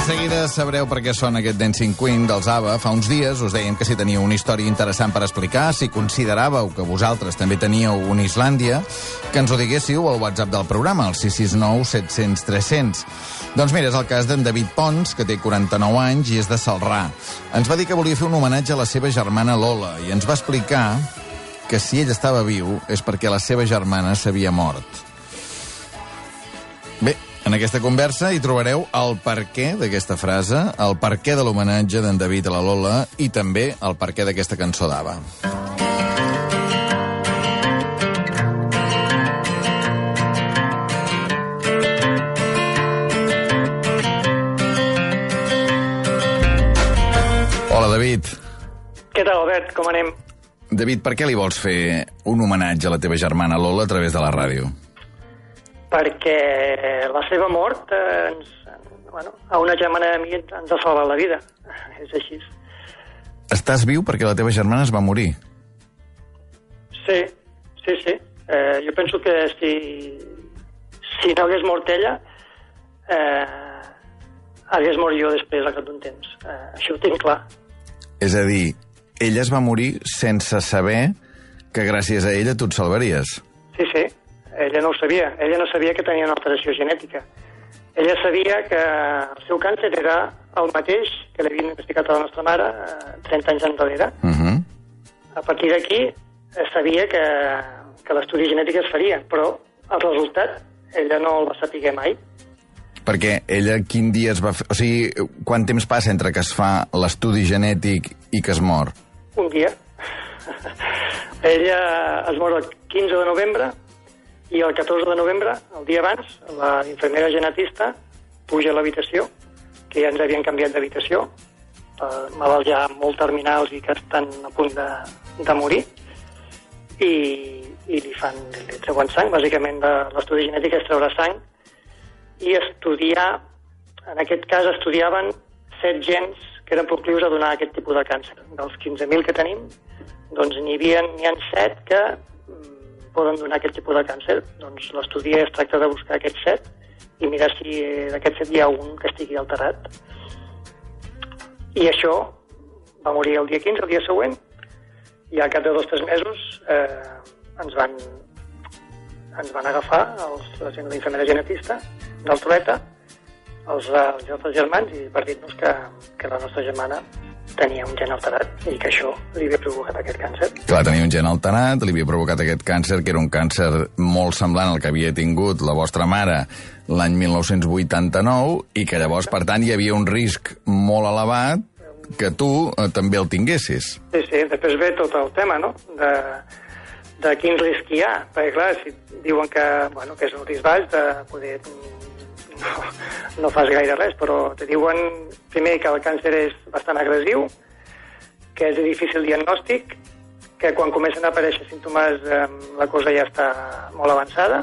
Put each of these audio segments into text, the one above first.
seguida sabreu per què sona aquest Dancing Queen dels ABBA. Fa uns dies us dèiem que si teníeu una història interessant per explicar, si consideràveu que vosaltres també teníeu una Islàndia, que ens ho diguéssiu al WhatsApp del programa, al 669 700 300. Doncs mira, és el cas d'en David Pons, que té 49 anys i és de Celrà. Ens va dir que volia fer un homenatge a la seva germana Lola i ens va explicar que si ell estava viu és perquè la seva germana s'havia mort. Bé, en aquesta conversa hi trobareu el perquè d'aquesta frase, el perquè de l'homenatge d'en David a la Lola i també el perquè d'aquesta cançó d'ABBA. Hola, David. Què tal, Albert? Com anem? David, per què li vols fer un homenatge a la teva germana Lola a través de la ràdio? Perquè la seva mort a una germana de mi ens ha salvat la vida. És així. Estàs viu perquè la teva germana es va morir? Sí. Jo penso que si no hagués mort ella, hagués mort jo després al cap d'un temps. Això ho tinc clar. És a dir, ella es va morir sense saber que gràcies a ella tu et salvaries. Sí. Ella no ho sabia. Ella no sabia que tenia una alteració genètica. Ella sabia que el seu càncer era el mateix que l'havien investigat a la nostra mare 30 anys enrere. A partir d'aquí sabia que l'estudi genètic es faria, però el resultat ella no el va saber mai. Perquè ella quin dia es va fer... O sigui, quant temps passa entre que es fa l'estudi genètic i que es mor? Un dia. Ella es mor el 15 de novembre i el 14 de novembre, el dia abans, la infermera genetista puja a l'habitació, que ja ens havien canviat d'habitació, malalts ja molt terminals i que estan a punt de morir, i li treuen sang. Bàsicament, l'estudi genètic és treure sang i estudiar, en aquest cas estudiaven 7 gens que eren proclius a donar aquest tipus de càncer. Dels 15.000 que tenim, doncs n'hi ha 7 que poden donar aquest tipus de càncer. Doncs l'estudi es tracta de buscar aquests 7 i mirar si d'aquests 7 hi ha un que estigui alterat. I això va morir el dia 15, el dia següent, i al cap de 2 o 3 mesos ens van agafar la gent de l'infermera genetista del Trueta, els altres germans, i per dir-nos que la nostra germana tenia un gen alterat i que això li havia provocat aquest càncer. Clar, tenia un gen alterat, li havia provocat aquest càncer, que era un càncer molt semblant al que havia tingut la vostra mare l'any 1989 i que llavors, per tant, hi havia un risc molt elevat que tu també el tinguessis. Sí, després ve tot el tema, no?, de quin risc hi ha. Perquè, clar, si diuen que és un risc baix, de poder... No fas gaire res, però te diuen primer que el càncer és bastant agressiu, que és de difícil diagnòstic, que quan comencen a aparèixer símptomes la cosa ja està molt avançada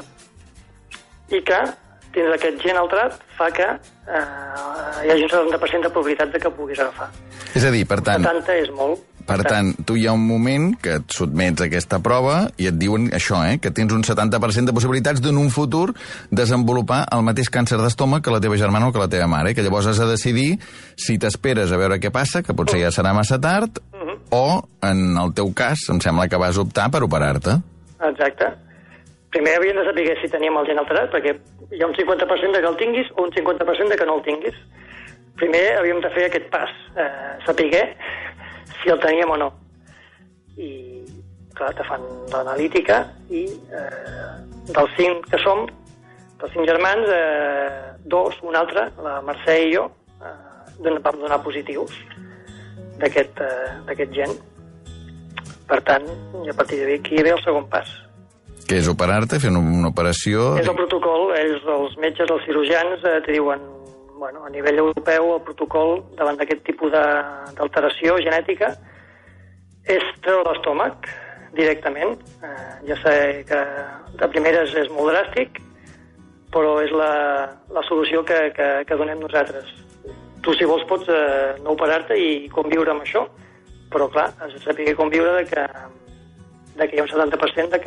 i que tens aquest gen alterat fa que hi hagi un 70% de probabilitat de que puguis agafar. És a dir, per tant... 70 és molt. Per tant, tu hi ha un moment que et sotmets a aquesta prova i et diuen això, que tens un 70% de possibilitats d'en un futur desenvolupar el mateix càncer d'estómac que la teva germana o que la teva mare, que llavors has de decidir si t'esperes a veure què passa, que potser ja serà massa tard, o, en el teu cas, em sembla que vas optar per operar-te. Exacte. Primer havíem de saber si teníem el gen alterat, perquè hi ha un 50% de que el tinguis o un 50% de que no el tinguis. Primer havíem de fer aquest pas, saber si el teníem o no. I, clar, te fan l'analítica i dels 5 que som, dels 5 germans, 2, un altre, la Mercè i jo, vam donar positius d'aquest gen. Per tant, i a partir d'aquí ve el segon pas. Què és operar-te, fer una operació? És el protocol, els metges, els cirurgians, te diuen, a nivell europeu, el protocol davant d'aquest tipus d'alteració genètica és treure l'estómac directament. Ja sé que de primeres és molt dràstic, però és la solució que donem nosaltres. Tu, si vols, pots no operar-te i conviure amb això, però clar, has de saber conviure de que hi ha un 70%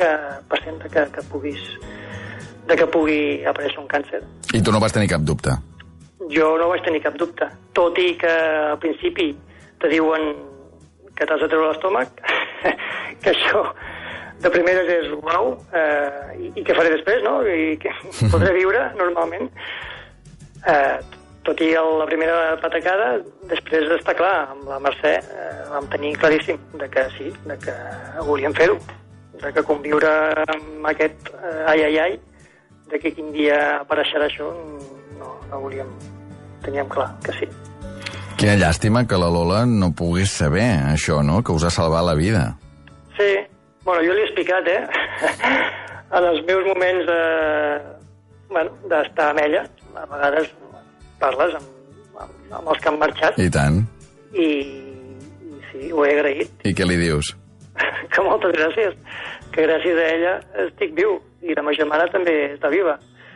que pugui aparèixer un càncer. I tu no vas tenir cap dubte? jo no vaig tenir cap dubte. Tot i que al principi te diuen que t'has de treure l'estómac, que això de primeres és uau, i què faré després, no? I que podré viure normalment. Tot i la primera patacada, després està clar, amb la Mercè vam tenir claríssim de que sí, de que volíem fer-ho, de que conviure amb aquest ai, de que quin dia apareixerà això, no volíem, teníem clar que sí. Quina llàstima que la Lola no pogués saber això, no?, que us ha salvat la vida. Sí, bueno, jo li he explicat, en els meus moments d'estar amb ella, a vegades parles amb els que han marxat. I tant. I sí, ho he agraït. I què li dius? Que moltes gràcies, que gràcies a ella estic viu, i la meva germana també està viva.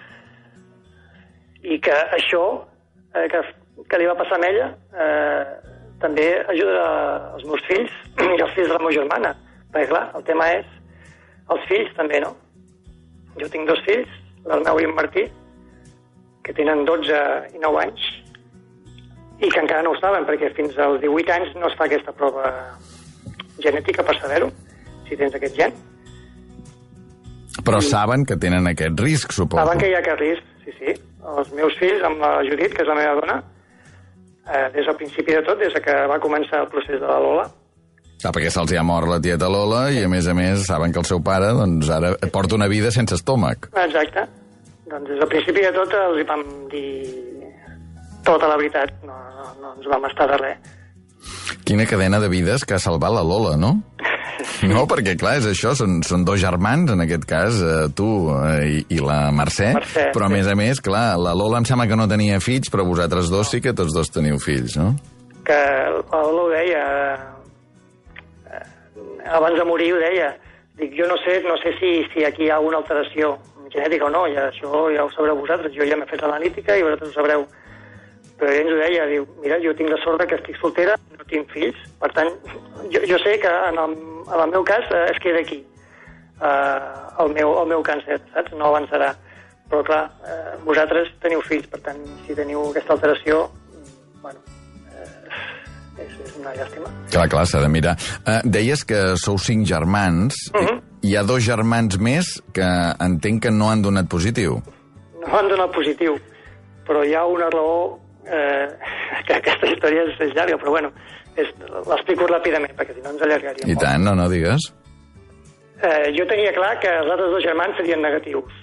I que això que li va passar a ella també ajuda els meus fills i els fills de la meva germana. Perquè, clar, el tema és els fills també, no? Jo tinc 2 fills, l'Arnau i en Martí, que tenen 12 i 9 anys, i que encara no ho saben, perquè fins als 18 anys no es fa aquesta prova genètica per saber-ho, si tens aquest gen. Però saben que tenen aquest risc, suposo. Saben que hi ha aquest risc, sí. Els meus fills, amb la Judit, que és la meva dona, des del principi de tot, des que va començar el procés de la Lola. Perquè se'ls ha mort la tieta Lola i, a més, saben que el seu pare doncs, ara porta una vida sense estómac. Exacte. Doncs des del principi de tot els hi vam dir tota la veritat. No ens vam estar de res. Quina cadena de vides que ha salvat la Lola, no? No, perquè, clar, és això, són 2 germans, en aquest cas, tu i la Mercè, però, a més, clar, la Lola em sembla que no tenia fills, però vosaltres 2 sí que tots 2 teniu fills, no? Que la Lola ho deia, abans de morir ho deia, dic, jo no sé si aquí hi ha alguna alteració genètica o no, això ja ho sabreu vosaltres, jo ja m'he fet l'analítica i vosaltres ho sabreu. Però ell ens ho deia, diu, mira, jo tinc la sort que estic soltera, no tinc fills, per tant, jo sé que en el meu cas es queda aquí, el meu càncer, saps? No avançarà. Però, clar, vosaltres teniu fills, per tant, si teniu aquesta alteració, bueno, és una llàstima. Clar, s'ha de mirar. Deies que sou 5 germans, hi ha 2 germans més que entenc que no han donat positiu. No han donat positiu, però hi ha una raó que aquesta història és llarga, però bueno, l'explico ràpidament, perquè si no ens allargaríem. I tant, no digues. Jo tenia clar que els altres 2 germans serien negatius,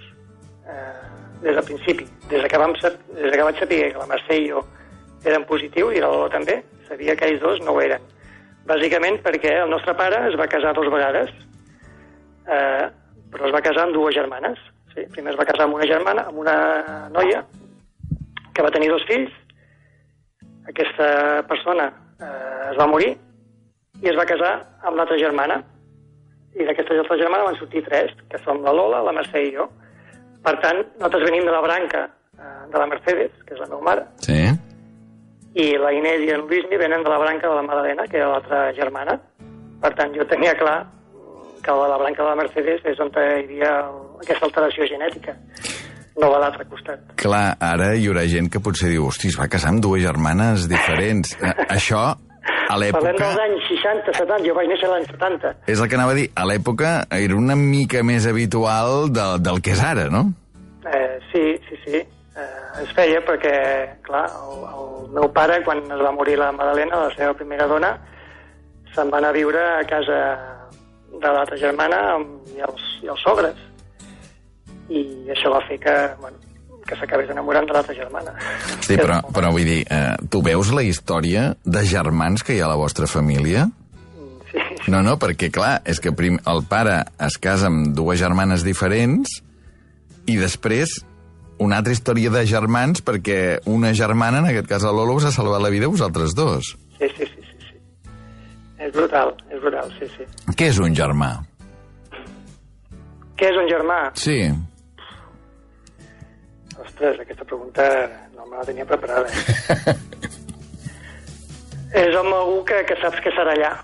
des del principi. Des que vaig saber que la Mercè i jo eren positius, i la Lola també, sabia que ells 2 no ho eren. Bàsicament perquè el nostre pare es va casar 2 vegades, però es va casar amb 2 germanes. Sí, primer es va casar amb una germana, amb una noia, que va tenir 2 fills. Aquesta persona es va morir i es va casar amb l'altra germana. I d'aquesta altra germana van sortir 3, que som la Lola, la Mercè i jo. Per tant, nosaltres venim de la branca de la Mercedes, que és la meva mare. Sí. I la Inés i en Luismi venen de la branca de la Madalena, que era l'altra germana. Per tant, jo tenia clar que la branca de la Mercedes és on hi havia aquesta alteració genètica. No va a l'altre costat. Clar, ara hi haurà gent que potser diu, hosti, es va casar amb 2 germanes diferents. Això, a l'època... Parlem dels anys 60, 70, jo vaig néixer l'any 70. És el que anava a dir, a l'època era una mica més habitual del que és ara, no? Sí. Es feia perquè, clar, el meu pare, quan es va morir la Madalena, la seva primera dona, se'n va anar a viure a casa de l'altra germana i els sogres. I això va fer que s'acabés enamorant de l'altra germana. Sí, però vull dir, tu veus la història de germans que hi ha a la vostra família? Sí. No, perquè, clar, és que el pare es casa amb 2 germanes diferents i després una altra història de germans perquè una germana, en aquest cas la Lola, us ha salvat la vida a vosaltres 2. Sí. És brutal, sí. Què és un germà? Què és un germà? Sí. Ostres, aquesta pregunta no me la tenia preparada. És amb algú que saps que serà allà.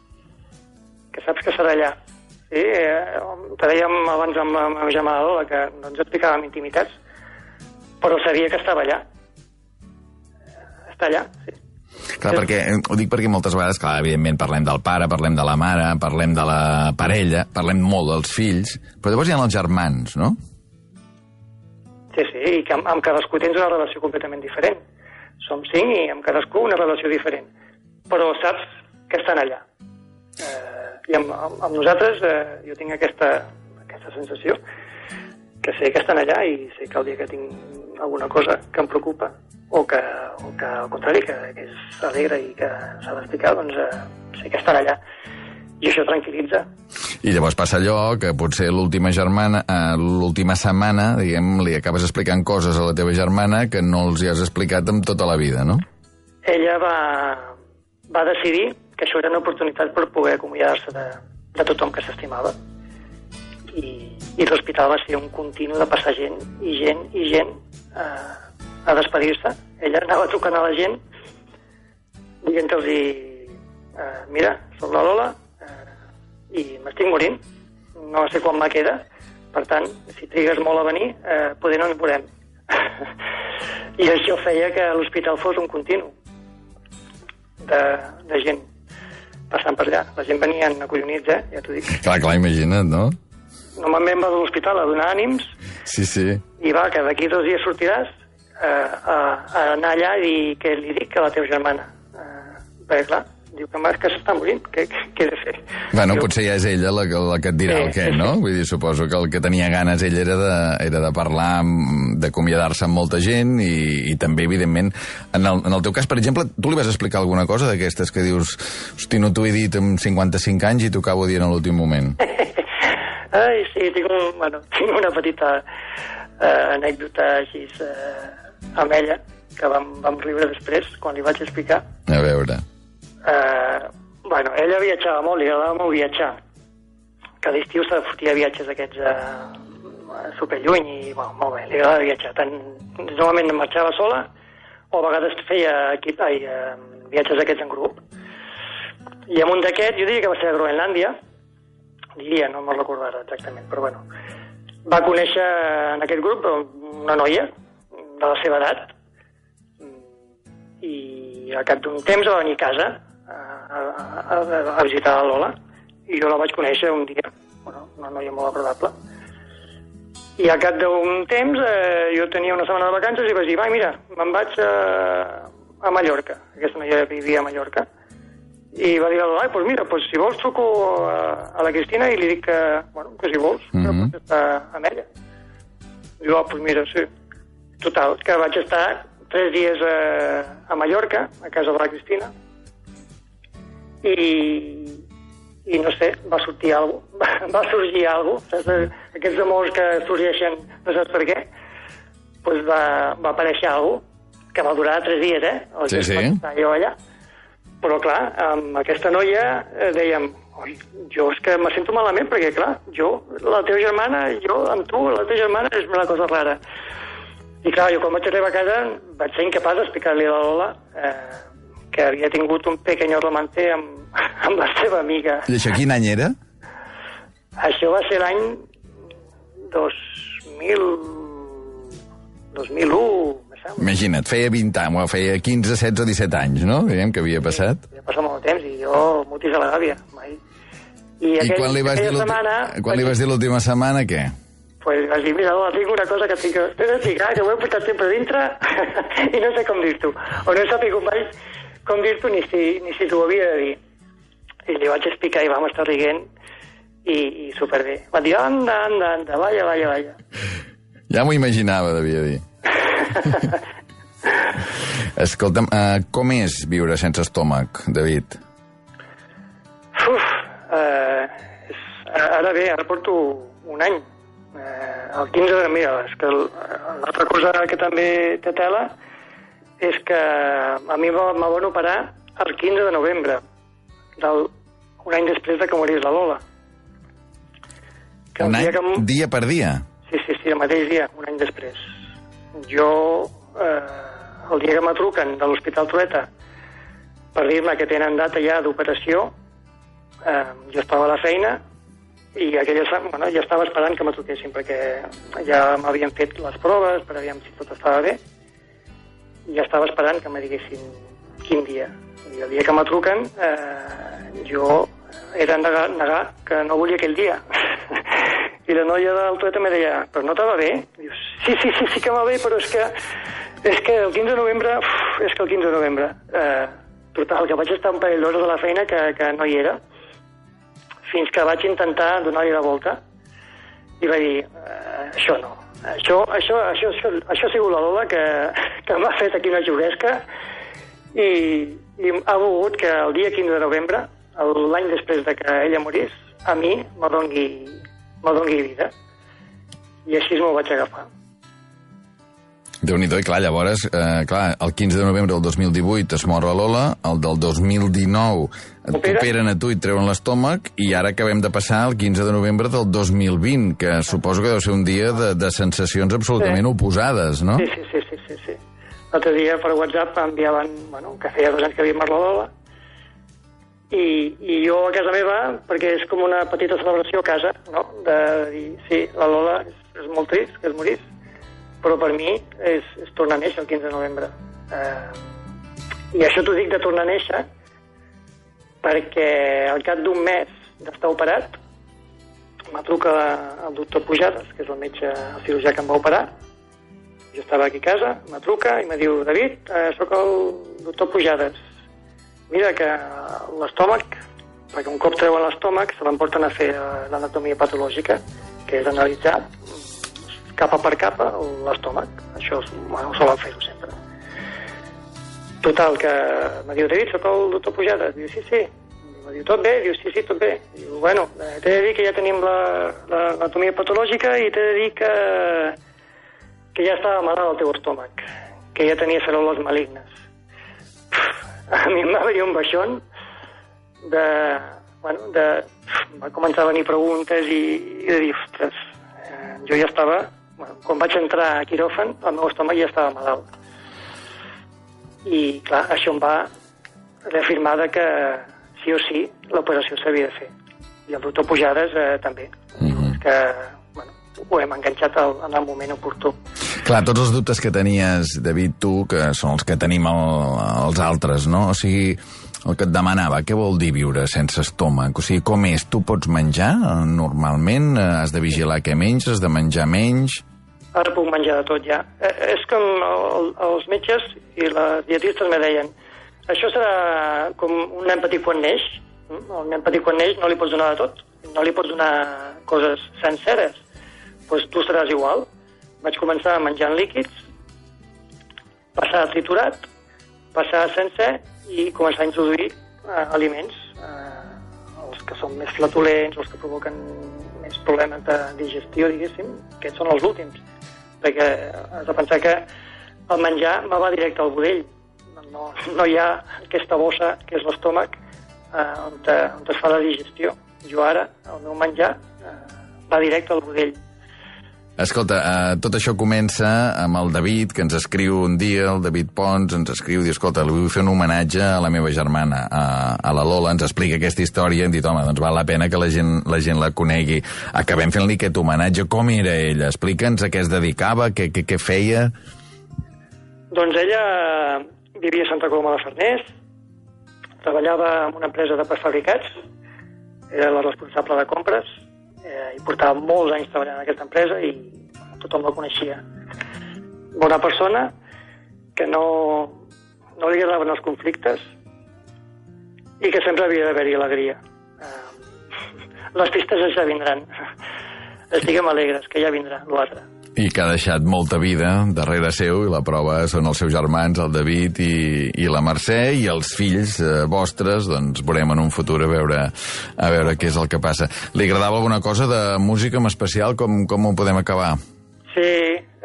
Sí, te dèiem abans amb la meva germana Lola que no ens explicàvem intimitats, però sabia que estava allà. està allà, sí. Clar, ho dic perquè moltes vegades, clar, evidentment parlem del pare, parlem de la mare, parlem de la parella, parlem molt dels fills, però llavors hi ha els germans, no? Sí, i que amb cadascú tens una relació completament diferent. Som 5 i amb cadascú una relació diferent. Però saps que estan allà. I amb nosaltres jo tinc aquesta sensació, que sé que estan allà i sé que el dia que tinc alguna cosa que em preocupa o que al contrari, que és alegre i que s'ha d'explicar, doncs sé que estan allà. I això tranquil·litza. I llavors passa allò que potser l'última setmana, diguem, li acabes explicant coses a la teva germana que no els hi has explicat en tota la vida, no? Ella va decidir que això era una oportunitat per poder acomiadar-se de tothom que s'estimava. I l'hospital va ser un continu de passar gent a despedir-se. Ella anava trucant a la gent dient-los mira, soc la Lola i m'estic morint, no sé quan me queda, per tant, si trigues molt a venir, poder no en veurem. I això feia que l'hospital fos un continu de gent passant per allà. La gent venien acollonits, ja t'ho dic. Clar, imagina't, no? Normalment va de l'hospital a donar ànims. Sí. I va, que d'aquí 2 dies sortiràs a anar allà i dir què li dic a la teva germana. Perquè, clar, diu que s'està morint, què he de fer? Bueno, potser ja és ella la que et dirà el què, no? Vull dir, suposo que el que tenia ganes ell era de parlar, d'acomiadar-se amb molta gent i també, evidentment, en el teu cas, per exemple, tu li vas explicar alguna cosa d'aquestes que dius, hosti, no t'ho he dit amb 55 anys i t'ho acabo dient a l'últim moment? Ai, sí, tinc una petita anècdota així amb ella, que vam riure després, quan li vaig explicar. A veure. Ella viatjava molt, li agradava molt viatjar. Cada estiu se fotia viatges aquests superlluny i, molt bé, li agradava viatjar. Normalment marxava sola o a vegades feia viatges aquests en grup. I en un d'aquests, jo diria que va ser a Groenlàndia, no me'n recordo ara exactament, però va conèixer en aquest grup una noia de la seva edat i al cap d'un temps va venir a casa a visitar la Lola i jo la vaig conèixer un dia, una noia molt agradable. I al cap d'un temps jo tenia una setmana de vacances i vaig dir, mira, me'n vaig a Mallorca. Aquesta noia vivia a Mallorca. I va dir a la Lola, mira, si vols truco a la Cristina i li dic que si vols, que pots estar amb ella. Diu, mira, sí. Total, que vaig estar 3 dies a Mallorca, a casa de la Cristina, i no sé, va sortir alguna cosa, aquests amors que sorgeixen, no saps per què, doncs va aparèixer alguna cosa, que va durar 3 dies, Sí. Vaig estar jo allà. Però, clar, amb aquesta noia dèiem, jo és que me sento malament, perquè, clar, la teva germana, amb tu, la teva germana, és una cosa rara. I, clar, jo quan vaig arribar a casa vaig ser incapaç d'explicar-li a la Lola que havia tingut un pequeño romance amb la seva amiga. I això quin any era? Això va ser l'any 2001, me sembla. Imagina't, feia 20 anys, feia 15, 16 o 17 anys, no? Diguem que havia passat. Havia passat molt temps i jo motis a la gàbia, mai. I quan li vas dir l'última setmana, què? Pues vas dir, mira, tinc una cosa que tinc que explicar, que ho he portat sempre dintre i no sé com dir-t'ho. O no he sabut mai com dir-t'ho ni si t'ho havia de dir. I li vaig explicar i vam estar riguent i superbé. Va dir, anda, vaya. Ja m'ho imaginava, devia dir. Escolta'm, com és viure sense estómac, David? Ara porto un any. El 15 de... Mira, és que l'altra cosa que també té tela és que a mi me van operar el 15 de novembre, un any després de que morís la Lola. Un any, dia per dia? Sí, el mateix dia, un any després. Jo, el dia que me truquen de l'Hospital Trueta per dir-me que tenen data ja d'operació, jo estava a la feina i ja estava esperant que me truquessin perquè ja m'havien fet les proves per aviam si tot estava bé i ja estava esperant que me diguessin quin dia. I el dia que me truquen, jo era negar que no volia aquell dia. I la noia del tuet me deia, però no te va bé? Dius, sí que va bé, però és que el 15 de novembre... és que el 15 de novembre... total, que vaig estar un parell d'hores a la feina que no hi era, fins que vaig intentar donar-hi la volta i vaig dir, això no. Això ha sigut la Lola que m'ha fet aquí una juguesca i ha volgut que el dia 15 de novembre, l'any després de que ella morís, a mi me dongui vida. I així m'ho vaig agafar. Déu-n'hi-do, i clar, llavors, el 15 de novembre del 2018 es mor la Lola, el del 2019 t'operen a tu i et treuen l'estómac, i ara acabem de passar el 15 de novembre del 2020, que suposo que deu ser un dia de sensacions absolutament oposades, no? Sí. L'altre dia per WhatsApp enviaven, que feia 2 anys que havia mort la Lola, i jo a casa meva, perquè és com una petita celebració a casa, no?, de dir, sí, la Lola és molt trist que es morís, però per mi és tornar a néixer el 15 de novembre. I això t'ho dic de tornar a néixer perquè al cap d'un mes d'estar operat me truca el doctor Pujades, que és el metge, el cirurgià que em va operar. Jo estava aquí a casa, me truca i me diu, David, sóc el doctor Pujades. Mira que l'estómac, perquè un cop treuen l'estómac, se l'emporten a fer l'anatomia patològica, que és analitzar capa per capa l'estómac. Això ho solen fer-ho sempre. Total, que me diu, David, sóc el doctor Pujades. Diu, sí. Me diu, tot bé? Diu, sí, tot bé. Diu, bueno, t'he de dir que ja tenim l'anatomia patològica i t'he de dir que ja estava malalt el teu estómac, que ja tenia cèl·lules malignes. A mi em va venir un baixón va començar a venir preguntes i de dir, ostres, jo ja estava... quan vaig entrar a quiròfan, el meu estómac ja estava malalt. I, clar, això em va reafirmar que sí o sí l'operació s'havia de fer. I el doctor Pujades també. Que, ho hem enganxat en el moment oportú. Clar, tots els dubtes que tenies, David, tu, que són els que tenim els altres, no? O sigui, el que et demanava, què vol dir viure sense estómac? O sigui, com és? Tu pots menjar normalment? Has de vigilar què menges? Has de menjar menys? Ara puc menjar de tot, ja. És com els metges i les dietistes me deien, això serà com un nen petit quan neix. El nen petit quan neix no li pots donar de tot. No li pots donar coses senceres. Doncs tu seràs igual. Vaig començar menjant líquids, passar a triturat, passar a sencer i començar a introduir aliments, els que són més flatulents, els que provoquen més problemes de digestió, diguéssim, aquests són els últims. Perquè has de pensar que el menjar me va directe al budell. No hi ha aquesta bossa, que és l'estómac, on es fa la digestió. Jo ara, el meu menjar va directe al budell. Escolta, tot això comença amb el David, que ens escriu un dia, el David Pons ens escriu, diu, escolta, li vull fer un homenatge a la meva germana, a la Lola, ens explica aquesta història, hem dit, home, doncs val la pena que la gent la conegui. Acabem fent-li aquest homenatge. Com era ella? Explica'ns a què es dedicava, què feia. Doncs ella vivia a Santa Coloma de Farners, treballava en una empresa de prefabricats, era la responsable de compres, i portava molts anys treballant en aquesta empresa i tothom la coneixia. Bona persona, que no li agradaven els conflictes i que sempre havia d'haver-hi alegria. Les tristes ja vindran. Estiguem alegres, que ja vindrà l'altre. I que ha deixat molta vida darrere seu, i la prova són els seus germans, el David i la Mercè, i els fills vostres, doncs veurem en un futur a veure què és el que passa. Li agradava alguna cosa de música en especial? Com ho podem acabar? Sí,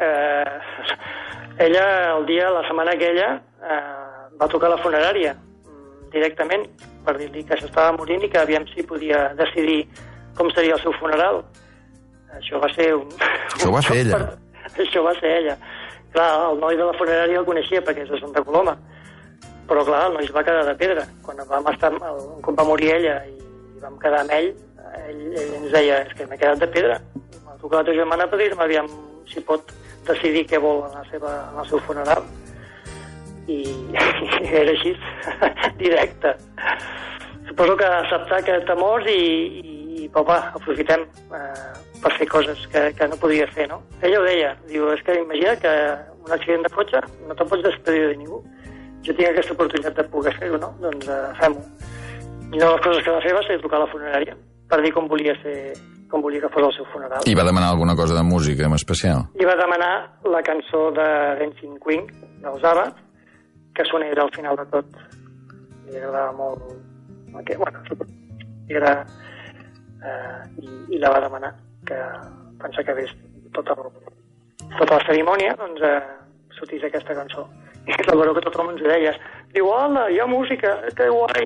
ella, la setmana aquella, va trucar a la funerària directament per dir-li que s'estava morint i que aviam si podia decidir com seria el seu funeral. Això va ser Això va ser ella. Això va ser ella. Clar, el noi de la funerària el coneixia perquè és de Santa Coloma. Però, clar, el noi es va quedar de pedra. Quan un cop va morir ella i vam quedar amb ell ens deia, és que m'he quedat de pedra. M'ha trucat la teva germana per dir-me aviam si pot decidir què vol en el seu funeral. i era així, directe. Suposo que acceptar aquest amor i papa, aprofitem per fer coses que no podia fer, no? Ella ho deia, diu, és que imagina que un accident de cotxe no te'n pots despedir de ningú. Jo tinc aquesta oportunitat de poder fer-ho, no? Doncs fem-ho. I una de les coses que va fer va ser trucar a la funerària per dir com volia que fos el seu funeral. I va demanar alguna cosa de música en especial? I va demanar la cançó de Dancing Queen, dels ABBA, que sonés al final de tot. Li agradava molt... I la va demanar, que pensa que ves tota la cerimònia, doncs sortís aquesta cançó. I recordo que tothom ens ho deia. Diu, hola, hi ha música, que guai.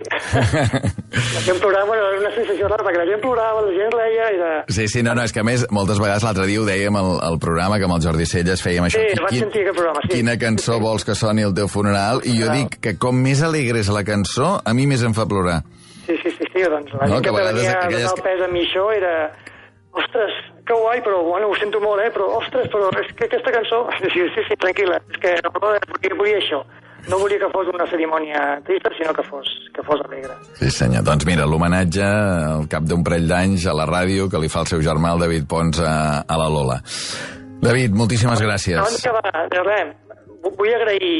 La gent plorava, era una sensació rara, perquè la gent plorava, la gent reia... Sí, no, és que a més, moltes vegades l'altre dia ho dèiem al programa, que amb el Jordi Celles fèiem això. Sí, vaig sentir aquest programa, sí. Quina cançó vols que soni el teu funeral? I jo dic que com més alegre és la cançó, a mi més em fa plorar. Sí, doncs la gent que venia a donar el pes a mi això era... Ostres, que guai, però bueno, ho sento molt, però ostres, però és que aquesta cançó... Sí, tranquil·la, és que no volia això. No volia que fos una cerimònia trista, sinó que fos alegre. Sí, senyor. Doncs mira, l'homenatge al cap d'un parell d'anys a la ràdio que li fa el seu germà, el David Pons, a la Lola. David, moltíssimes gràcies. Abans que va, de res, vull agrair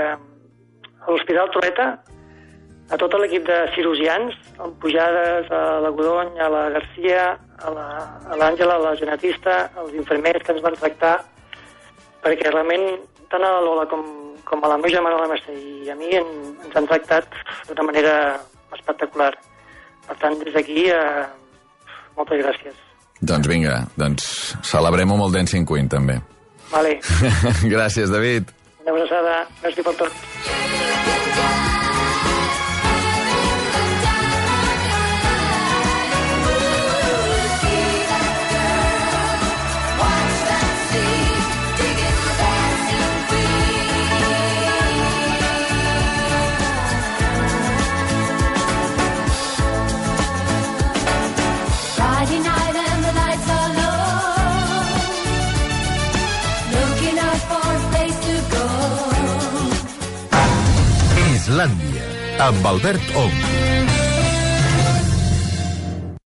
a l'Hospital Trueta, a tot l'equip de cirurgians, amb Pujades, a la Godony, a la Garcia, a l'Àngela, a la genetista, als infermers que ens van tractar, perquè realment tant a la Lola com a la meva germana, la Mercè, i a mi ens han tractat d'una manera espectacular. Per tant, des d'aquí, moltes gràcies. Doncs vinga, celebrem-ho amb el Dancing Queen, també. Vale. Gràcies, David. Una abraçada. Merci per tot. Islàndia, amb Albert Ong.